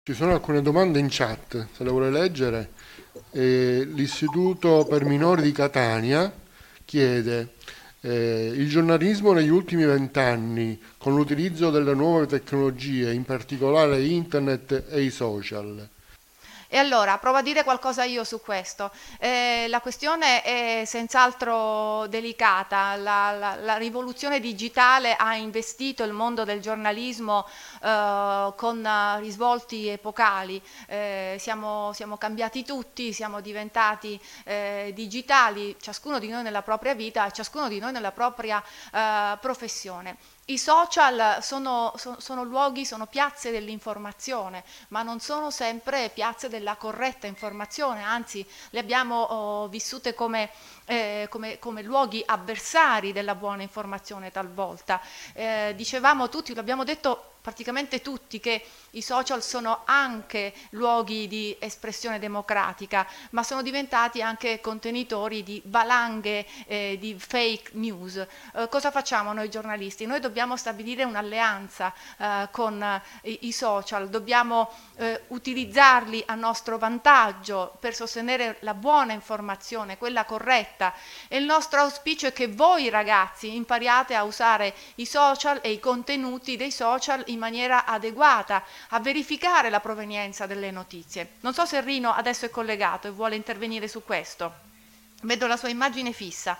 Ci sono alcune domande in chat, se le vuole leggere. L'Istituto per Minori di Catania chiede il giornalismo negli ultimi 20 anni, con l'utilizzo delle nuove tecnologie, in particolare internet e i social. E allora provo a dire qualcosa io su questo. La questione è senz'altro delicata. La rivoluzione digitale ha investito il mondo del giornalismo con risvolti epocali. Siamo cambiati tutti, siamo diventati digitali, ciascuno di noi nella propria vita e ciascuno di noi nella propria professione. I social sono luoghi, sono piazze dell'informazione, ma non sono sempre piazze della corretta informazione, anzi le abbiamo vissute come luoghi avversari della buona informazione talvolta. Dicevamo tutti, l'abbiamo detto praticamente tutti, che i social sono anche luoghi di espressione democratica, ma sono diventati anche contenitori di valanghe di fake news. Cosa facciamo noi giornalisti? Noi dobbiamo stabilire un'alleanza con i social, dobbiamo utilizzarli a nostro vantaggio per sostenere la buona informazione, quella corretta, e il nostro auspicio è che voi ragazzi impariate a usare i social e i contenuti dei social in maniera adeguata, a verificare la provenienza delle notizie. Non so se Rino adesso è collegato e vuole intervenire su questo. Vedo la sua immagine fissa.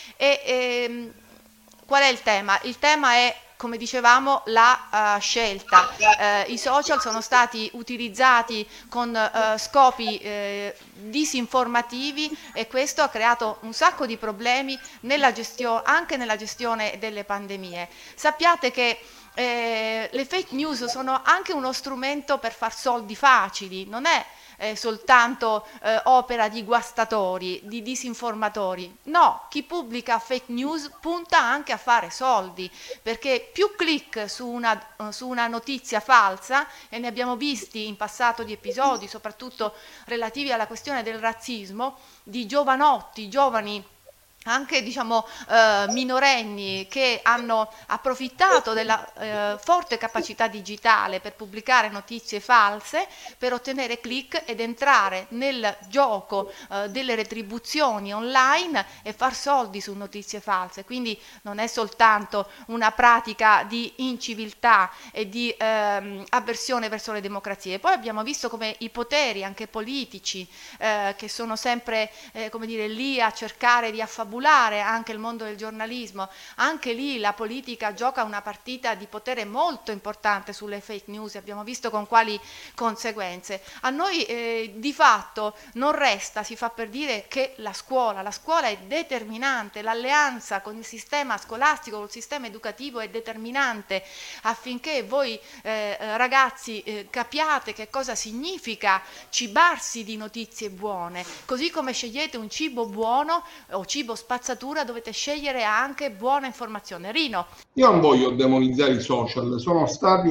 Qual è il tema? Il tema è, come dicevamo, la scelta. I social sono stati utilizzati con scopi disinformativi, e questo ha creato un sacco di problemi anche nella gestione delle pandemie. Sappiate che le fake news sono anche uno strumento per far soldi facili, non è soltanto opera di guastatori, di disinformatori. No, chi pubblica fake news punta anche a fare soldi, perché più click su una notizia falsa, e ne abbiamo visti in passato di episodi, soprattutto relativi alla questione del razzismo, di giovanotti, giovani anche diciamo minorenni, che hanno approfittato della forte capacità digitale per pubblicare notizie false, per ottenere click ed entrare nel gioco delle retribuzioni online e far soldi su notizie false. Quindi non è soltanto una pratica di inciviltà e di avversione verso le democrazie. Poi abbiamo visto come i poteri anche politici, che sono sempre come dire, lì a cercare di affabulare anche il mondo del giornalismo, anche lì la politica gioca una partita di potere molto importante sulle fake news, abbiamo visto con quali conseguenze. A noi di fatto non resta, si fa per dire, che la scuola è determinante, l'alleanza con il sistema scolastico, col sistema educativo è determinante affinché voi ragazzi capiate che cosa significa cibarsi di notizie buone, così come scegliete un cibo buono o cibo spazzatura, dovete scegliere anche buona informazione. Rino. Io non voglio demonizzare i social, sono stati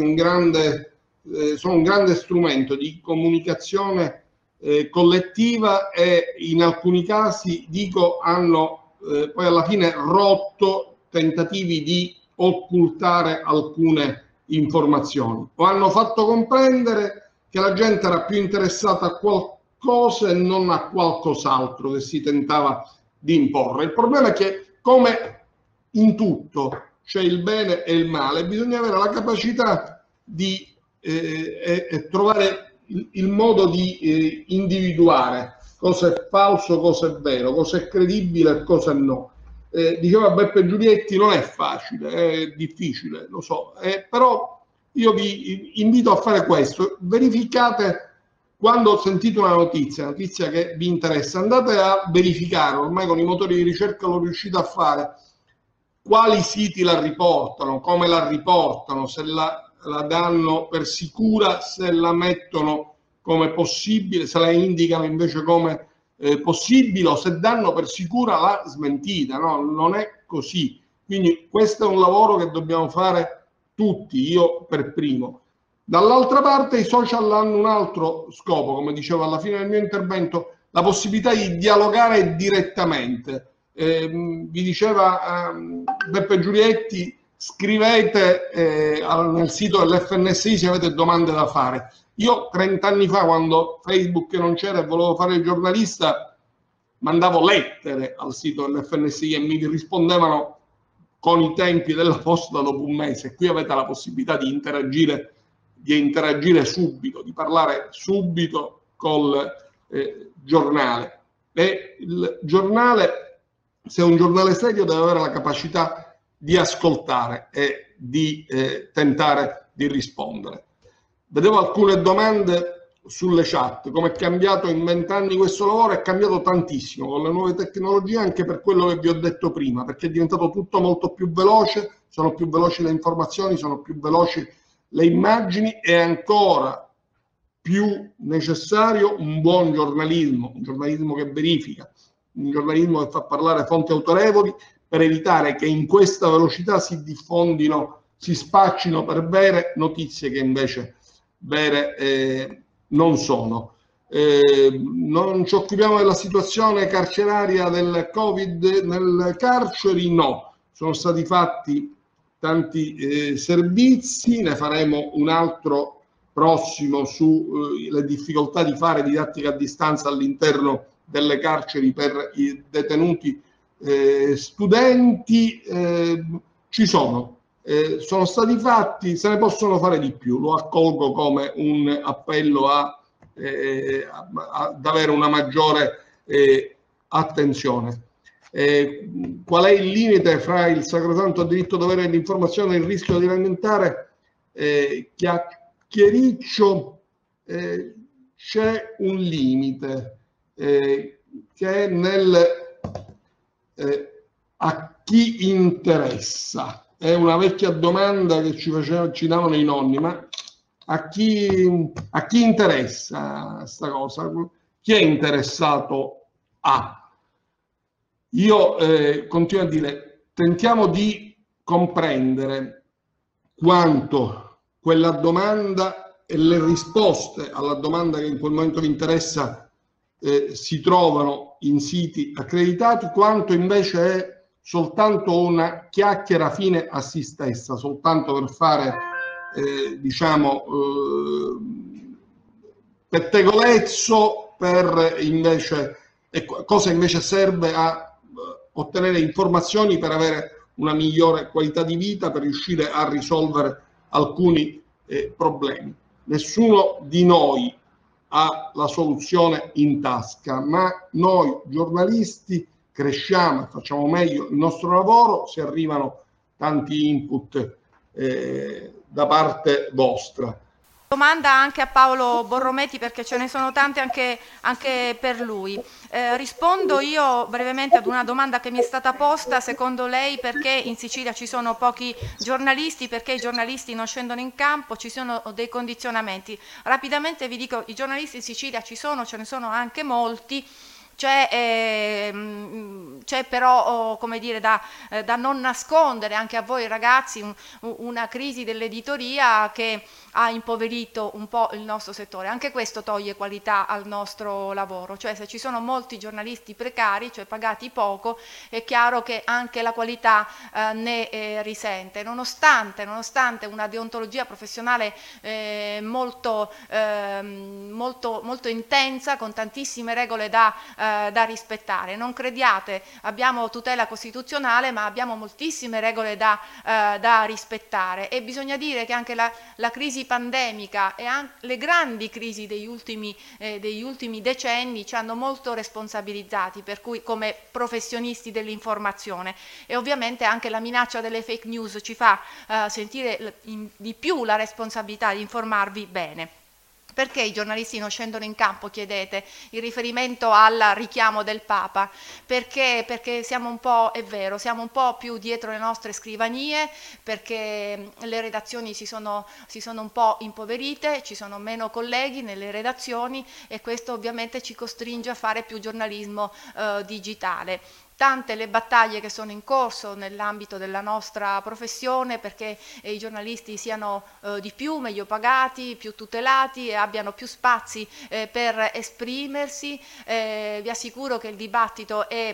sono un grande strumento di comunicazione collettiva, e in alcuni casi, dico, hanno poi alla fine rotto tentativi di occultare alcune informazioni, o hanno fatto comprendere che la gente era più interessata a qualcosa e non a qualcos'altro che si tentava di imporre. Il problema è che, come in tutto c'è il bene e il male, bisogna avere la capacità di trovare il modo di individuare cosa è falso, cosa è vero, cosa è credibile e cosa no. Diceva Beppe Giulietti, non è facile, è difficile, lo so, però io vi invito a fare questo: verificate. Quando sentite una notizia che vi interessa, andate a verificare, ormai con i motori di ricerca lo riuscite a fare, quali siti la riportano, come la riportano, se la danno per sicura, se la mettono come possibile, se la indicano invece come possibile, o se danno per sicura la smentita. No, non è così. Quindi questo è un lavoro che dobbiamo fare tutti, io per primo. Dall'altra parte i social hanno un altro scopo, come dicevo alla fine del mio intervento, la possibilità di dialogare direttamente. Vi diceva Beppe Giulietti, scrivete nel sito dell'FNSI se avete domande da fare. Io 30 anni fa, quando Facebook non c'era e volevo fare il giornalista, mandavo lettere al sito dell'FNSI e mi rispondevano con i tempi della posta dopo un mese. Qui avete la possibilità di interagire subito, di parlare subito col giornale. E il giornale, se è un giornale serio, deve avere la capacità di ascoltare e di tentare di rispondere. Vedevo alcune domande sulle chat. Come è cambiato in 20 anni questo lavoro? È cambiato tantissimo con le nuove tecnologie, anche per quello che vi ho detto prima, perché è diventato tutto molto più veloce, sono più veloci le informazioni, sono più veloci le immagini, e ancora più necessario un buon giornalismo, un giornalismo che verifica, un giornalismo che fa parlare fonti autorevoli, per evitare che in questa velocità si diffondino, si spaccino per vere notizie che invece vere non sono. Non ci occupiamo della situazione carceraria del Covid nelle carceri? No, sono stati fatti tanti servizi, ne faremo un altro prossimo sulle difficoltà di fare didattica a distanza all'interno delle carceri per i detenuti studenti. Ci sono stati fatti, se ne possono fare di più. Lo accolgo come un appello ad avere una maggiore attenzione. Qual è il limite fra il sacrosanto diritto dovere dell'informazione e il rischio di alimentare? Chiacchiericcio, c'è un limite che è a chi interessa. È una vecchia domanda che ci davano i nonni, ma a chi interessa sta cosa? Chi è interessato a? Io continuo a dire, tentiamo di comprendere quanto quella domanda e le risposte alla domanda che in quel momento vi interessa si trovano in siti accreditati, quanto invece è soltanto una chiacchiera fine a se stessa, soltanto per fare pettegolezzo, per invece cosa invece serve a ottenere informazioni per avere una migliore qualità di vita, per riuscire a risolvere alcuni problemi. Nessuno di noi ha la soluzione in tasca, ma noi giornalisti cresciamo e facciamo meglio il nostro lavoro se arrivano tanti input da parte vostra. Domanda anche a Paolo Borrometti, perché ce ne sono tante anche per lui. Rispondo io brevemente ad una domanda che mi è stata posta. Secondo lei perché in Sicilia ci sono pochi giornalisti, perché i giornalisti non scendono in campo, ci sono dei condizionamenti? Rapidamente vi dico, i giornalisti in Sicilia ci sono, ce ne sono anche molti. C'è però, come dire, da non nascondere anche a voi ragazzi una crisi dell'editoria che ha impoverito un po' il nostro settore. Anche questo toglie qualità al nostro lavoro, cioè se ci sono molti giornalisti precari, cioè pagati poco, è chiaro che anche la qualità ne risente, nonostante una deontologia professionale molto intensa, con tantissime regole da rispettare. Non crediate, abbiamo tutela costituzionale, ma abbiamo moltissime regole da rispettare, e bisogna dire che anche la crisi pandemica e anche le grandi crisi degli ultimi decenni ci hanno molto responsabilizzati, per cui come professionisti dell'informazione, e ovviamente anche la minaccia delle fake news ci fa sentire di più la responsabilità di informarvi bene. Perché i giornalisti non scendono in campo, chiedete, in riferimento al richiamo del Papa? Perché siamo un po', è vero, siamo un po' più dietro le nostre scrivanie, perché le redazioni si sono un po' impoverite, ci sono meno colleghi nelle redazioni, e questo ovviamente ci costringe a fare più giornalismo digitale. Tante le battaglie che sono in corso nell'ambito della nostra professione perché i giornalisti siano di più, meglio pagati, più tutelati e abbiano più spazi per esprimersi. Vi assicuro che il dibattito è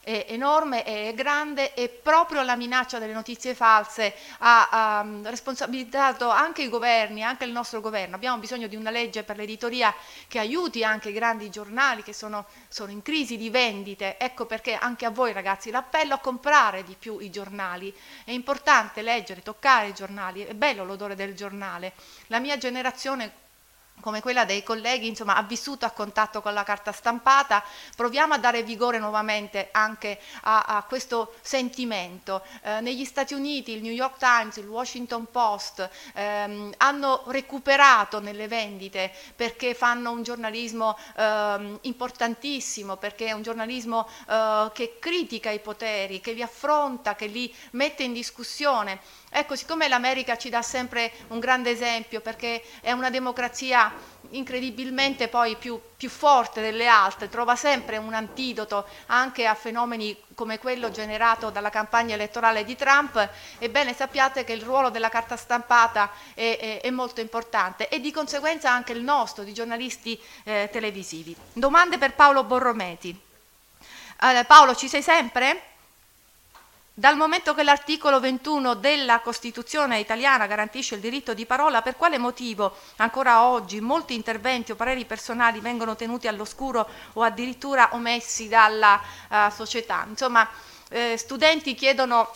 è enorme, è grande, e proprio la minaccia delle notizie false ha responsabilizzato anche i governi, anche il nostro governo. Abbiamo bisogno di una legge per l'editoria che aiuti anche i grandi giornali che sono in crisi di vendite. Ecco perché anche a voi ragazzi l'appello a comprare di più i giornali. È importante leggere, toccare i giornali, è bello l'odore del giornale. La mia generazione, come quella dei colleghi, insomma, ha vissuto a contatto con la carta stampata. Proviamo a dare vigore nuovamente anche a questo sentimento. Negli Stati Uniti il New York Times, il Washington Post hanno recuperato nelle vendite, perché fanno un giornalismo importantissimo, perché è un giornalismo che critica i poteri, che li affronta, che li mette in discussione. Ecco, siccome l'America ci dà sempre un grande esempio, perché è una democrazia incredibilmente poi più forte delle altre, trova sempre un antidoto anche a fenomeni come quello generato dalla campagna elettorale di Trump, ebbene sappiate che il ruolo della carta stampata è molto importante, e di conseguenza anche il nostro, di giornalisti televisivi. Domande per Paolo Borrometi. Paolo, ci sei sempre? Dal momento che l'articolo 21 della Costituzione italiana garantisce il diritto di parola, per quale motivo ancora oggi molti interventi o pareri personali vengono tenuti all'oscuro o addirittura omessi dalla società? Insomma, studenti chiedono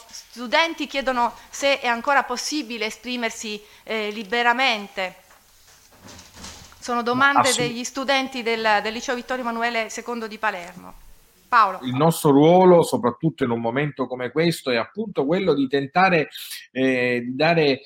se è ancora possibile esprimersi liberamente. Sono domande degli studenti del Liceo Vittorio Emanuele II di Palermo. Paolo. Il nostro ruolo, soprattutto in un momento come questo, è appunto quello di tentare di dare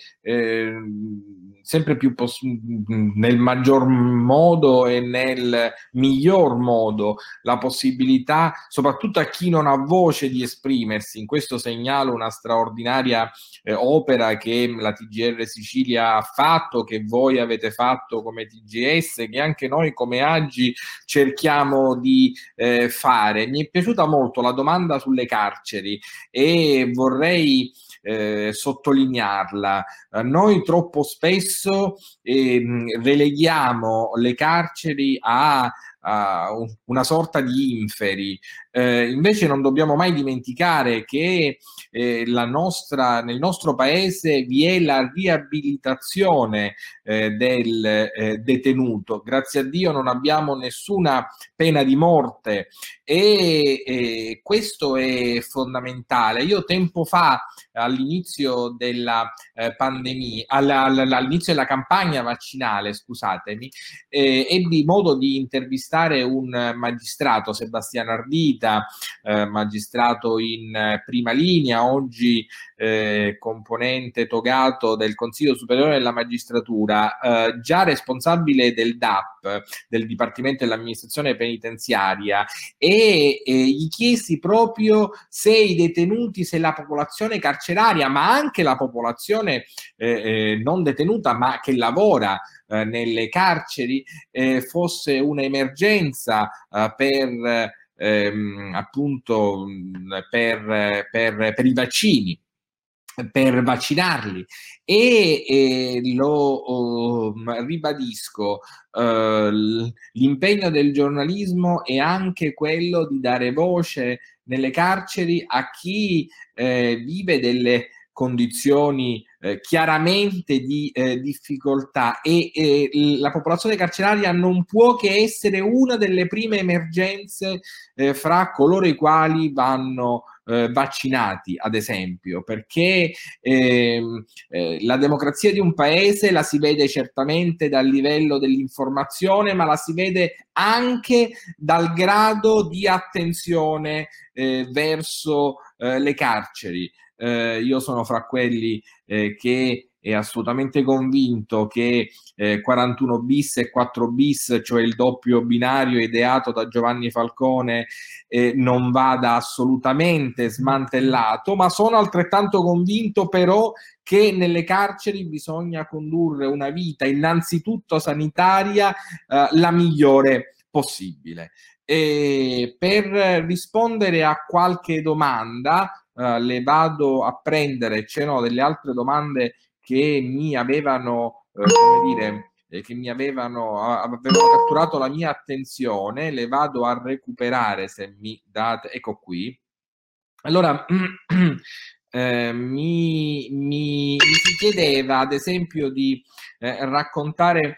sempre più nel maggior modo e nel miglior modo la possibilità, soprattutto a chi non ha voce, di esprimersi. In questo segnalo una straordinaria opera che la TGR Sicilia ha fatto, che voi avete fatto come TGS, che anche noi come AGI cerchiamo di fare. Mi è piaciuta molto la domanda sulle carceri e vorrei sottolinearla. Noi troppo spesso releghiamo le carceri a una sorta di inferi. Invece non dobbiamo mai dimenticare che nel nostro paese vi è la riabilitazione del detenuto. Grazie a Dio non abbiamo nessuna pena di morte e questo è fondamentale. Io tempo fa, all'inizio della pandemia, all'inizio della campagna vaccinale, scusatemi, ebbi modo di intervistare un magistrato, Sebastiano Ardita, magistrato in prima linea, oggi componente togato del Consiglio Superiore della Magistratura, già responsabile del DAP, del Dipartimento dell'Amministrazione Penitenziaria, e gli chiesi proprio se i detenuti, se la popolazione carceraria, ma anche la popolazione non detenuta ma che lavora nelle carceri, fosse un'emergenza appunto per i vaccini, per vaccinarli, e lo ribadisco, l'impegno del giornalismo è anche quello di dare voce nelle carceri a chi vive delle condizioni chiaramente di difficoltà, e la popolazione carceraria non può che essere una delle prime emergenze fra coloro i quali vanno vaccinati, ad esempio, perché la democrazia di un paese la si vede certamente dal livello dell'informazione, ma la si vede anche dal grado di attenzione verso le carceri. Io sono fra quelli che è assolutamente convinto che 41 bis e 4 bis, cioè il doppio binario ideato da Giovanni Falcone, non vada assolutamente smantellato, ma sono altrettanto convinto però che nelle carceri bisogna condurre una vita innanzitutto sanitaria la migliore possibile. E per rispondere a qualche domanda, le vado a prendere. C'erano delle altre domande che mi avevano, come dire, che mi avevano catturato la mia attenzione. Le vado a recuperare, se mi date. Ecco qui. Allora, mi si chiedeva, ad esempio, di raccontare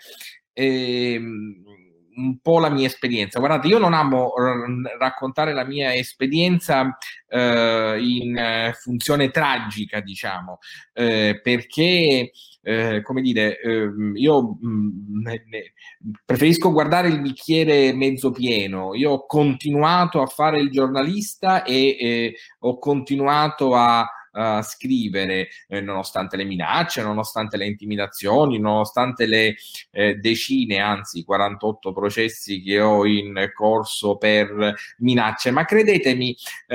un po' la mia esperienza. Guardate, io non amo raccontare la mia esperienza in funzione tragica, diciamo, perché, come dire, io preferisco guardare il bicchiere mezzo pieno. Io ho continuato a fare il giornalista e ho continuato a scrivere, nonostante le minacce, nonostante le intimidazioni, nonostante le decine, anzi 48 processi che ho in corso per minacce. Ma credetemi,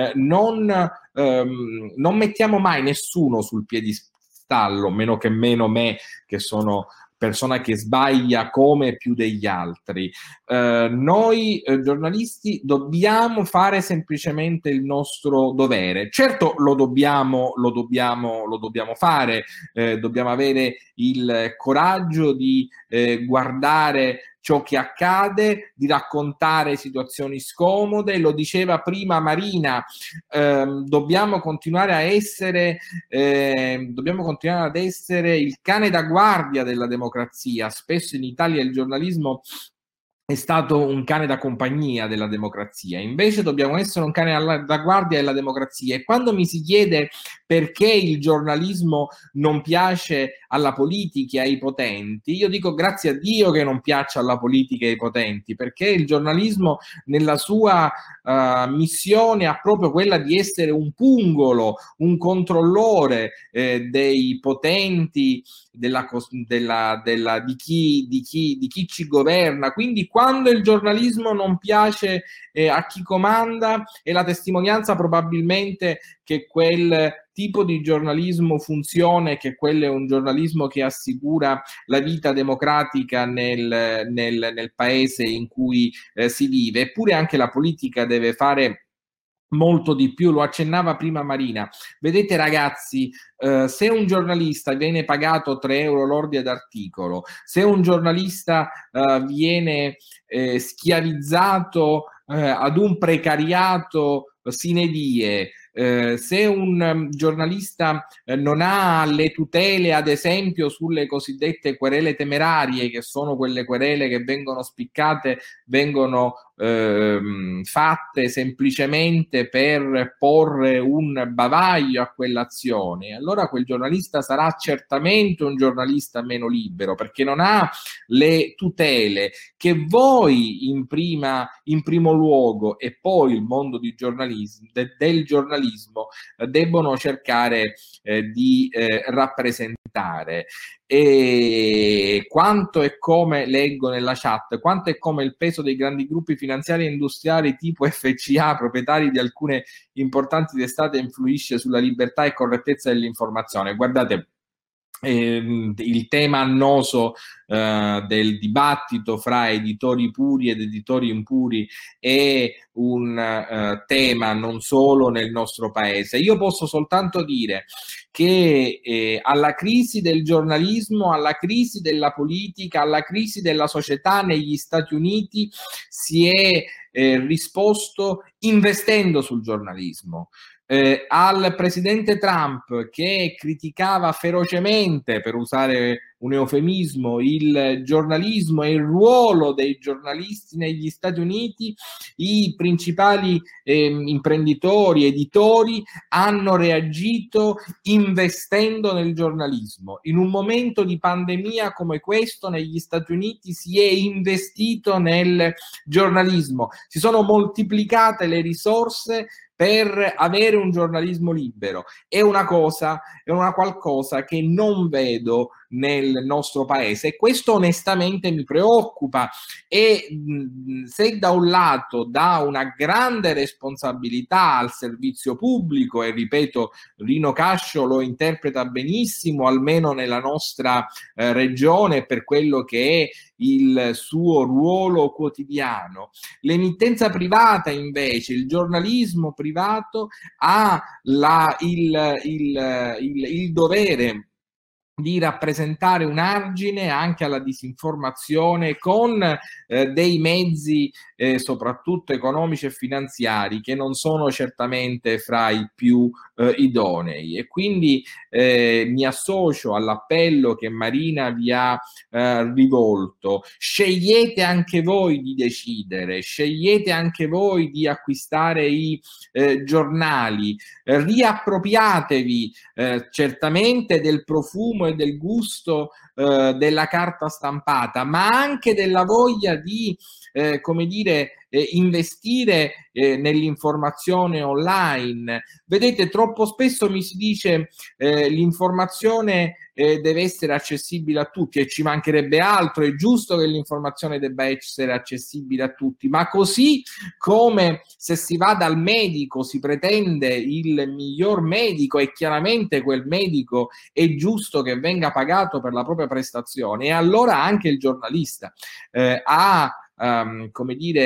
non mettiamo mai nessuno sul piedistallo, meno me, che sono persona che sbaglia come più degli altri. Noi giornalisti dobbiamo fare semplicemente il nostro dovere. Certo, lo dobbiamo fare, dobbiamo avere il coraggio di guardare ciò che accade, di raccontare situazioni scomode. Lo diceva prima Marina, dobbiamo continuare ad essere il cane da guardia della democrazia. Spesso in Italia il giornalismo è stato un cane da compagnia della democrazia, invece dobbiamo essere un cane da guardia della democrazia. E quando mi si chiede perché il giornalismo non piace alla politica e ai potenti, io dico grazie a Dio che non piaccia alla politica e ai potenti, perché il giornalismo nella sua missione ha proprio quella di essere un pungolo, un controllore dei potenti, di chi ci governa. Quindi quando il giornalismo non piace a chi comanda, è la testimonianza probabilmente che quel tipo di giornalismo funziona e che quello è un giornalismo che assicura la vita democratica nel paese in cui si vive. Eppure anche la politica deve fare molto di più, lo accennava prima Marina. Vedete ragazzi, se un giornalista viene pagato 3 euro lordi ad articolo, se un giornalista viene schiavizzato ad un precariato sine die, se un giornalista non ha le tutele, ad esempio, sulle cosiddette querele temerarie, che sono quelle querele che vengono spiccate, vengono fatte semplicemente per porre un bavaglio a quell'azione, allora quel giornalista sarà certamente un giornalista meno libero, perché non ha le tutele che voi in primo luogo e poi il mondo del giornalismo debbono cercare di rappresentare. E quanto e come leggo nella chat, quanto e come il peso dei grandi gruppi finanziari e industriali tipo FCA, proprietari di alcune importanti testate, influisce sulla libertà e correttezza dell'informazione. Guardate, il tema annoso del dibattito fra editori puri ed editori impuri è un tema non solo nel nostro paese. Io posso soltanto dire che alla crisi del giornalismo, alla crisi della politica, alla crisi della società negli Stati Uniti si è risposto investendo sul giornalismo. Al presidente Trump, che criticava ferocemente, per usare un eufemismo, il giornalismo e il ruolo dei giornalisti negli Stati Uniti, i principali imprenditori, editori hanno reagito investendo nel giornalismo. In un momento di pandemia come questo, negli Stati Uniti si è investito nel giornalismo, si sono moltiplicate le risorse per avere un giornalismo libero. È una qualcosa che non vedo nel nostro paese, e questo onestamente mi preoccupa. E se da un lato dà una grande responsabilità al servizio pubblico, e ripeto, Rino Cascio lo interpreta benissimo, almeno nella nostra regione, per quello che è il suo ruolo quotidiano, l'emittenza privata invece, il giornalismo privato ha il dovere di rappresentare un argine anche alla disinformazione con dei mezzi soprattutto economici e finanziari che non sono certamente fra i più idonei. E quindi mi associo all'appello che Marina vi ha rivolto: scegliete anche voi di decidere, scegliete anche voi di acquistare i giornali, riappropriatevi certamente del profumo e del gusto della carta stampata, ma anche della voglia di come dire, investire nell'informazione online. Vedete, troppo spesso mi si dice l'informazione deve essere accessibile a tutti, e ci mancherebbe altro, è giusto che l'informazione debba essere accessibile a tutti, ma così come se si va dal medico si pretende il miglior medico, e chiaramente quel medico è giusto che venga pagato per la propria prestazione, e allora anche il giornalista ha come dire,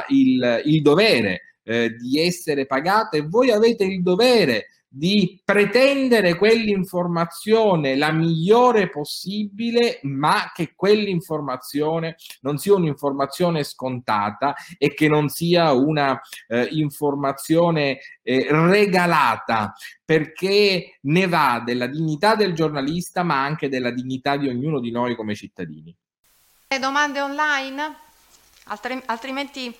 il dovere di essere pagato, e voi avete il dovere di pretendere quell'informazione la migliore possibile, ma che quell'informazione non sia un'informazione scontata e che non sia una informazione regalata, perché ne va della dignità del giornalista, ma anche della dignità di ognuno di noi come cittadini. Domande online? Altrimenti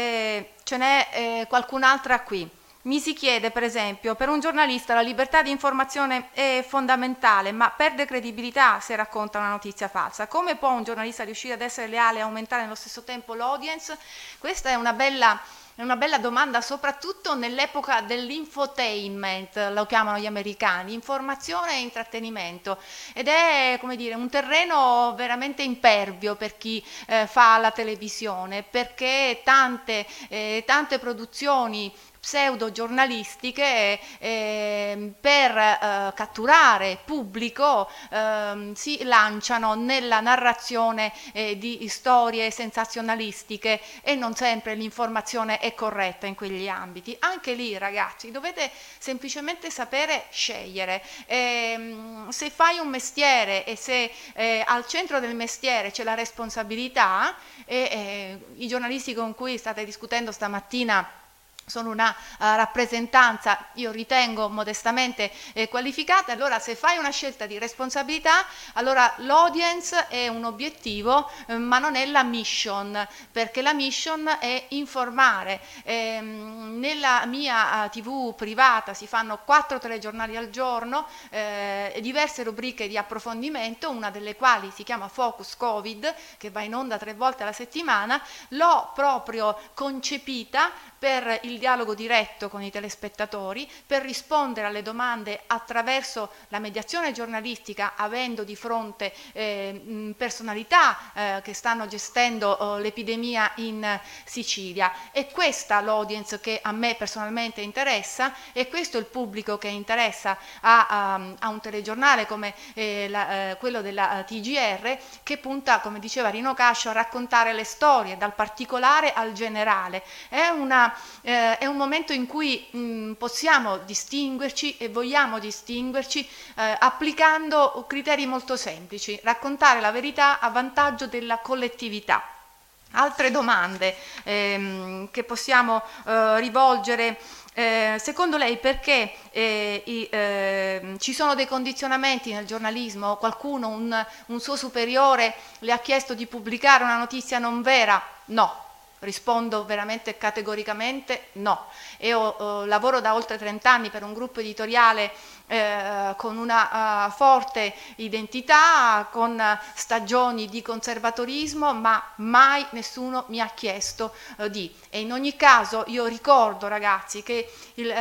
ce n'è qualcun'altra qui. Mi si chiede, per esempio, per un giornalista la libertà di informazione è fondamentale, ma perde credibilità se racconta una notizia falsa. Come può un giornalista riuscire ad essere leale e aumentare nello stesso tempo l'audience? Questa è una bella domanda, soprattutto nell'epoca dell'infotainment, lo chiamano gli americani, informazione e intrattenimento, ed è, come dire, un terreno veramente impervio per chi fa la televisione, perché tante produzioni pseudo giornalistiche per catturare pubblico si lanciano nella narrazione di storie sensazionalistiche, e non sempre l'informazione è corretta in quegli ambiti. Anche lì, ragazzi, dovete semplicemente sapere scegliere. Se fai un mestiere e se al centro del mestiere c'è la responsabilità, i giornalisti con cui state discutendo stamattina sono una rappresentanza, io ritengo modestamente qualificata. Allora, se fai una scelta di responsabilità, allora l'audience è un obiettivo, ma non è la mission, perché la mission è informare. Nella mia TV privata si fanno 4 telegiornali al giorno e diverse rubriche di approfondimento, una delle quali si chiama Focus Covid, che va in onda 3 volte alla settimana. L'ho proprio concepita per il dialogo diretto con i telespettatori, per rispondere alle domande attraverso la mediazione giornalistica, avendo di fronte personalità che stanno gestendo l'epidemia in Sicilia. È questa l'audience che a me personalmente interessa, e questo è il pubblico che interessa a un telegiornale come quello della TGR, che punta, come diceva Rino Cascio, a raccontare le storie dal particolare al generale. È un momento in cui possiamo distinguerci e vogliamo distinguerci applicando criteri molto semplici: raccontare la verità a vantaggio della collettività. Altre domande che possiamo rivolgere: secondo lei perché ci sono dei condizionamenti nel giornalismo? Qualcuno, un suo superiore, le ha chiesto di pubblicare una notizia non vera? No. Rispondo veramente categoricamente no. Lavoro da oltre 30 anni per un gruppo editoriale con una forte identità, con stagioni di conservatorismo, ma mai nessuno mi ha chiesto di. E in ogni caso io ricordo, ragazzi, che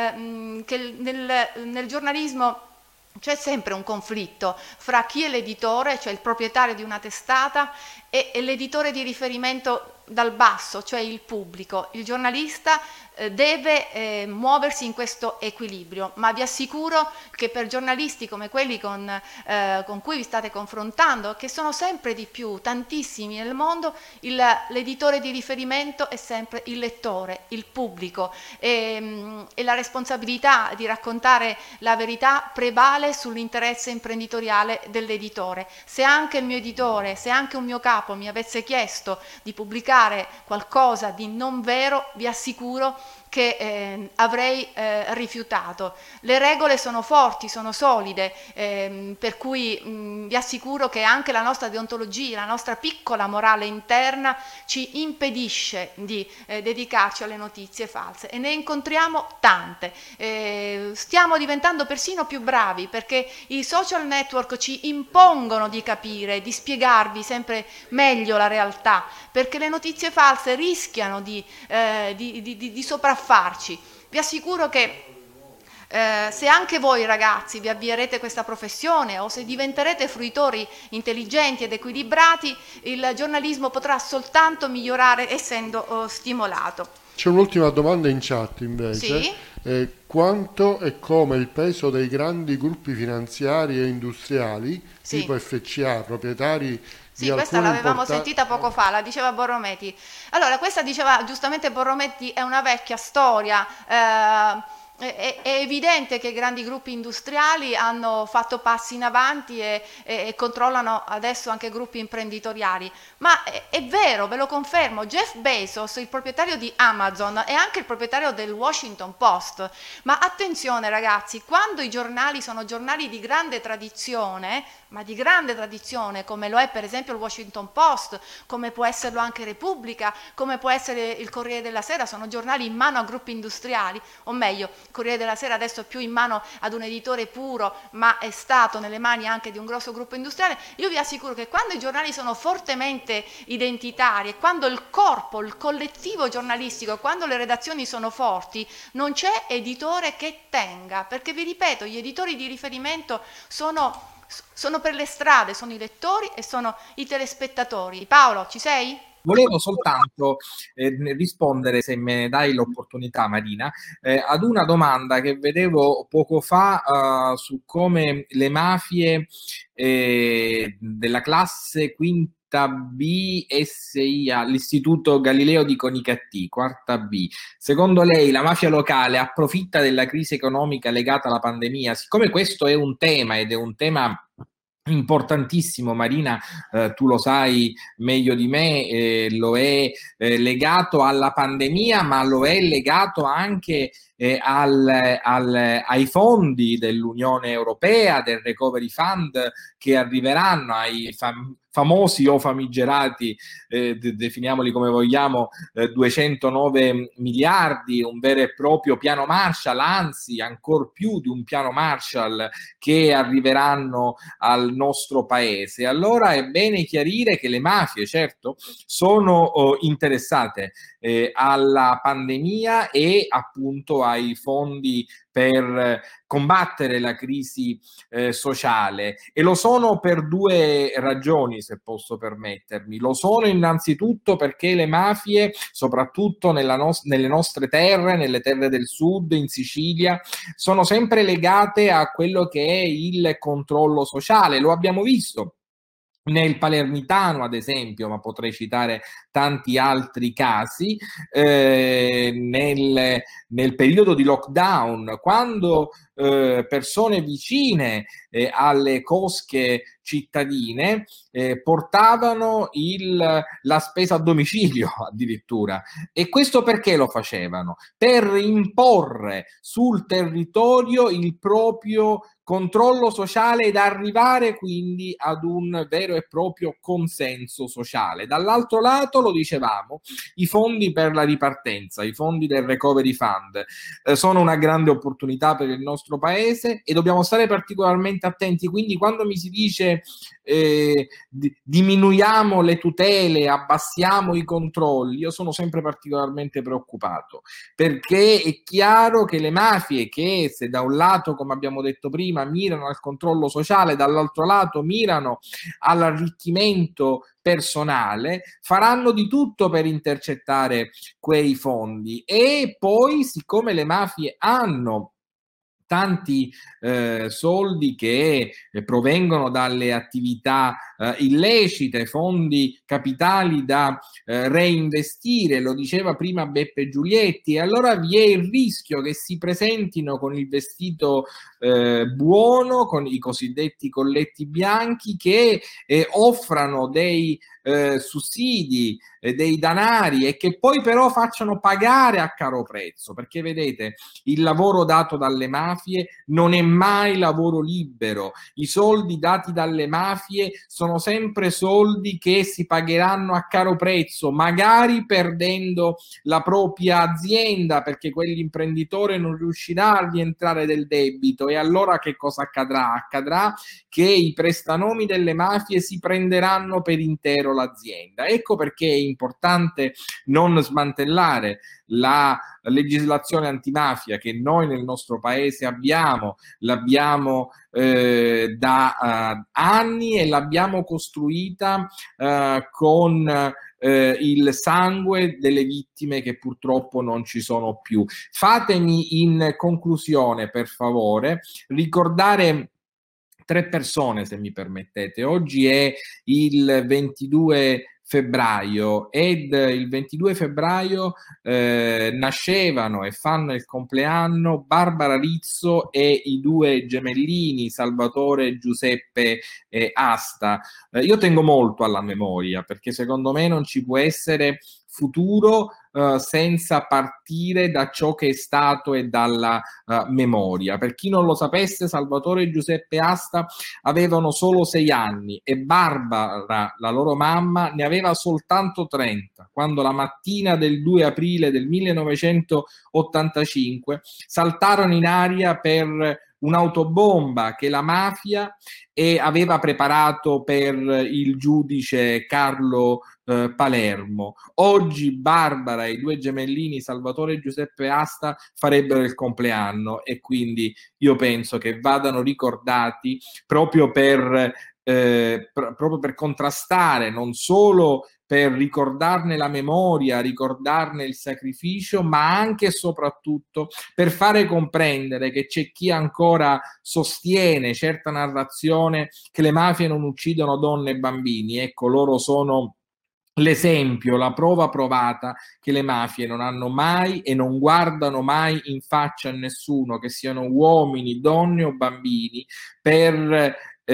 nel giornalismo c'è sempre un conflitto fra chi è l'editore, cioè il proprietario di una testata, e l'editore di riferimento dal basso, cioè il pubblico. Il giornalista deve muoversi in questo equilibrio, ma vi assicuro che per giornalisti come quelli con cui vi state confrontando, che sono sempre di più, tantissimi nel mondo, l'editore di riferimento è sempre il lettore, il pubblico, e la responsabilità di raccontare la verità prevale sull'interesse imprenditoriale dell'editore. Se anche il mio editore, se anche un mio capo mi avesse chiesto di pubblicare qualcosa di non vero, vi assicuro che avrei rifiutato. Le regole sono forti, sono solide, per cui vi assicuro che anche la nostra deontologia, la nostra piccola morale interna ci impedisce di dedicarci alle notizie false, e ne incontriamo tante. Stiamo diventando persino più bravi, perché i social network ci impongono di capire, di spiegarvi sempre meglio la realtà, perché le notizie false rischiano di sopraffarci. Vi assicuro che se anche voi ragazzi vi avvierete questa professione, o se diventerete fruitori intelligenti ed equilibrati, il giornalismo potrà soltanto migliorare essendo stimolato. C'è un'ultima domanda in chat invece. Sì? Quanto e come il peso dei grandi gruppi finanziari e industriali, Sì. tipo FCA, proprietari Sì, questa l'avevamo sentita poco fa, la diceva Borrometti. Allora, questa diceva giustamente Borrometti, è una vecchia storia. È evidente che i grandi gruppi industriali hanno fatto passi in avanti e controllano adesso anche gruppi imprenditoriali, ma è vero, ve lo confermo, Jeff Bezos, il proprietario di Amazon, è anche il proprietario del Washington Post. Ma attenzione ragazzi, quando i giornali sono giornali di grande tradizione, ma di grande tradizione, come lo è per esempio il Washington Post, come può esserlo anche Repubblica, come può essere il Corriere della Sera, sono giornali in mano a gruppi industriali, o meglio, il Corriere della Sera adesso è più in mano ad un editore puro, ma è stato nelle mani anche di un grosso gruppo industriale. Io vi assicuro che quando i giornali sono fortemente identitari, e quando il corpo, il collettivo giornalistico, quando le redazioni sono forti, non c'è editore che tenga, perché vi ripeto, gli editori di riferimento sono per le strade, sono i lettori e sono i telespettatori. Paolo, ci sei? Volevo soltanto rispondere, se me ne dai l'opportunità, Marina, ad una domanda che vedevo poco fa su come le mafie della classe quinta B SIA, l'Istituto Galileo di Conicattì, quarta B. Secondo lei la mafia locale approfitta della crisi economica legata alla pandemia? Siccome questo è un tema, ed è un tema importantissimo, Marina, tu lo sai meglio di me, lo è legato alla pandemia, ma lo è legato anche ai fondi dell'Unione Europea, del Recovery Fund, che arriveranno ai famosi o famigerati, definiamoli come vogliamo, 209 miliardi, un vero e proprio piano Marshall, anzi ancor più di un piano Marshall, che arriveranno al nostro paese. Allora è bene chiarire che le mafie, certo, sono interessate alla pandemia e appunto ai fondi per combattere la crisi sociale, e lo sono per due ragioni, se posso permettermi. Lo sono innanzitutto perché le mafie, soprattutto nelle nostre terre, nelle terre del sud, in Sicilia, sono sempre legate a quello che è il controllo sociale. Lo abbiamo visto nel Palermitano, ad esempio, ma potrei citare tanti altri casi, nel periodo di lockdown, quando persone vicine alle cosche cittadine portavano la spesa a domicilio addirittura. E questo perché lo facevano? Per imporre sul territorio il proprio controllo sociale ed arrivare quindi ad un vero e proprio consenso sociale. Dall'altro lato, lo dicevamo, i fondi per la ripartenza, i fondi del Recovery Fund sono una grande opportunità per il nostro nostro paese e dobbiamo stare particolarmente attenti. Quindi quando mi si dice diminuiamo le tutele, abbassiamo i controlli, io sono sempre particolarmente preoccupato, perché è chiaro che le mafie, che se da un lato, come abbiamo detto prima, mirano al controllo sociale, dall'altro lato mirano all'arricchimento personale, faranno di tutto per intercettare quei fondi. E poi, siccome le mafie hanno tanti soldi che provengono dalle attività illecite, fondi capitali da reinvestire, lo diceva prima Beppe Giulietti, e allora vi è il rischio che si presentino con il vestito buono, con i cosiddetti colletti bianchi, che offrano dei sussidi, dei danari, e che poi però facciano pagare a caro prezzo, perché vedete, il lavoro dato dalle mafie non è mai lavoro libero. I soldi dati dalle mafie sono sempre soldi che si pagheranno a caro prezzo, magari perdendo la propria azienda, perché quell'imprenditore non riuscirà a rientrare del debito. E allora che cosa accadrà? Accadrà che i prestanomi delle mafie si prenderanno per intero l'azienda. Ecco perché è importante non smantellare la legislazione antimafia che noi nel nostro paese l'abbiamo da anni, e l'abbiamo costruita con il sangue delle vittime che purtroppo non ci sono più. Fatemi in conclusione, per favore, ricordare 3 persone, se mi permettete. Oggi è il 22 febbraio ed il 22 febbraio nascevano e fanno il compleanno Barbara Rizzo e i 2 gemellini Salvatore e Giuseppe Asta. Io tengo molto alla memoria, perché secondo me non ci può essere futuro senza partire da ciò che è stato e dalla memoria. Per chi non lo sapesse, Salvatore e Giuseppe Asta avevano solo 6 anni e Barbara, la loro mamma, ne aveva soltanto 30, quando la mattina del 2 aprile del 1985 saltarono in aria per un'autobomba che la mafia aveva preparato per il giudice Carlo Palermo. Oggi Barbara e i 2 gemellini Salvatore e Giuseppe Asta farebbero il compleanno, e quindi io penso che vadano ricordati proprio per contrastare, non solo per ricordarne la memoria, ricordarne il sacrificio, ma anche e soprattutto per fare comprendere che c'è chi ancora sostiene certa narrazione che le mafie non uccidono donne e bambini. Ecco, loro sono l'esempio, la prova provata che le mafie non hanno mai e non guardano mai in faccia a nessuno, che siano uomini, donne o bambini, per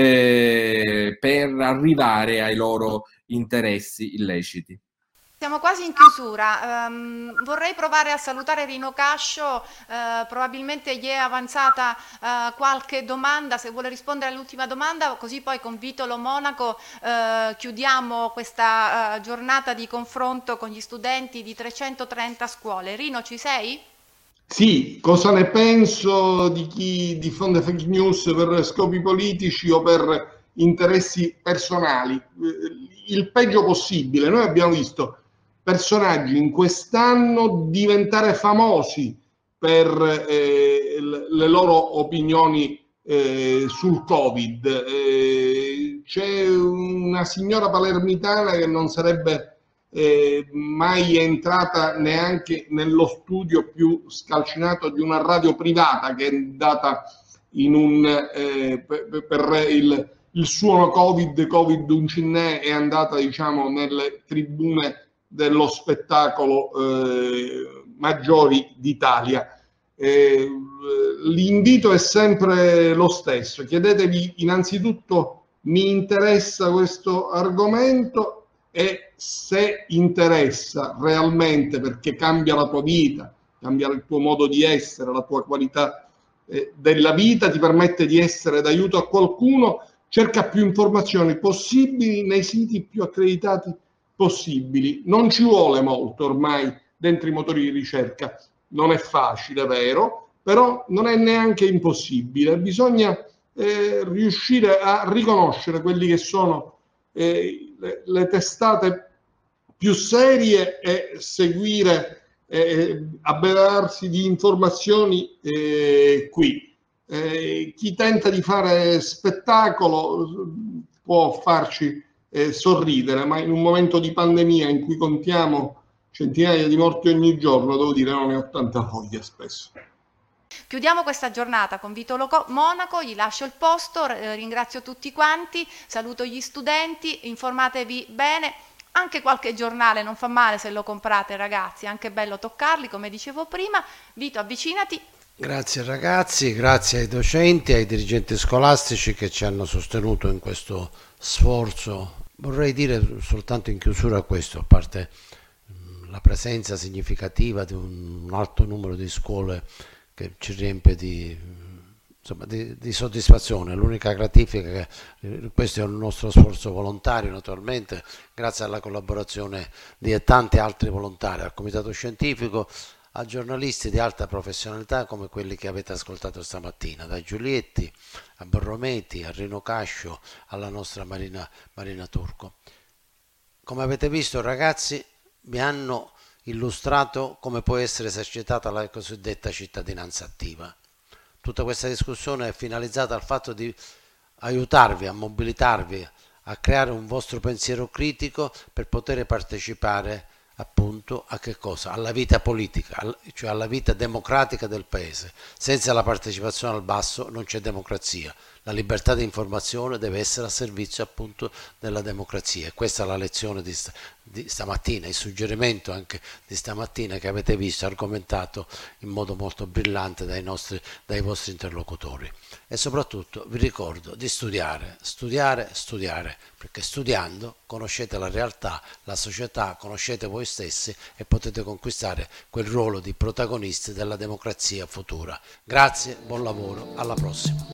arrivare ai loro interessi illeciti. Siamo quasi in chiusura. Vorrei provare a salutare Rino Cascio, probabilmente gli è avanzata qualche domanda, se vuole rispondere all'ultima domanda, così poi con Vitolo Monaco chiudiamo questa giornata di confronto con gli studenti di 330 scuole. Rino, ci sei? Sì, cosa ne penso di chi diffonde fake news per scopi politici o per interessi personali? Il peggio possibile. Noi abbiamo visto personaggi in quest'anno diventare famosi per le loro opinioni sul Covid. C'è una signora palermitana che non sarebbe mai entrata neanche nello studio più scalcinato di una radio privata, che è andata in un per il suono Covid Uncinè, è andata, diciamo, nelle tribune dello spettacolo maggiori d'Italia. L'invito è sempre lo stesso: chiedetevi innanzitutto: mi interessa questo argomento? E se interessa realmente, perché cambia la tua vita, cambia il tuo modo di essere, la tua qualità della vita, ti permette di essere d'aiuto a qualcuno, cerca più informazioni possibili nei siti più accreditati possibili. Non ci vuole molto ormai dentro i motori di ricerca. Non è facile, è vero, però non è neanche impossibile, bisogna riuscire a riconoscere quelli che sono le testate più serie e seguire, abbeverarsi di informazioni qui. Chi tenta di fare spettacolo può farci sorridere, ma in un momento di pandemia in cui contiamo centinaia di morti ogni giorno, devo dire, non ne ho tanta voglia spesso. Chiudiamo questa giornata con Vito Monaco, gli lascio il posto, ringrazio tutti quanti, saluto gli studenti, informatevi bene, anche qualche giornale non fa male se lo comprate ragazzi, è anche bello toccarli come dicevo prima. Vito, avvicinati. Grazie ragazzi, grazie ai docenti, ai dirigenti scolastici che ci hanno sostenuto in questo sforzo. Vorrei dire soltanto in chiusura questo, a parte la presenza significativa di un alto numero di scuole che ci riempie di soddisfazione. L'unica gratifica che questo è un nostro sforzo volontario, naturalmente, grazie alla collaborazione di tanti altri volontari, al comitato scientifico, a giornalisti di alta professionalità come quelli che avete ascoltato stamattina, da Giulietti a Borrometi, a Rino Cascio, alla nostra Marina Turco. Come avete visto, ragazzi, mi hanno illustrato come può essere esercitata la cosiddetta cittadinanza attiva. Tutta questa discussione è finalizzata al fatto di aiutarvi a mobilitarvi, a creare un vostro pensiero critico per poter partecipare appunto a che cosa? Alla vita politica, cioè alla vita democratica del paese. Senza la partecipazione al basso non c'è democrazia. La libertà di informazione deve essere a servizio appunto della democrazia. E questa è la lezione di stamattina, il suggerimento anche di stamattina che avete visto argomentato in modo molto brillante dai vostri interlocutori. E soprattutto vi ricordo di studiare, perché studiando conoscete la realtà, la società, conoscete voi stessi e potete conquistare quel ruolo di protagonisti della democrazia futura. Grazie, buon lavoro, alla prossima.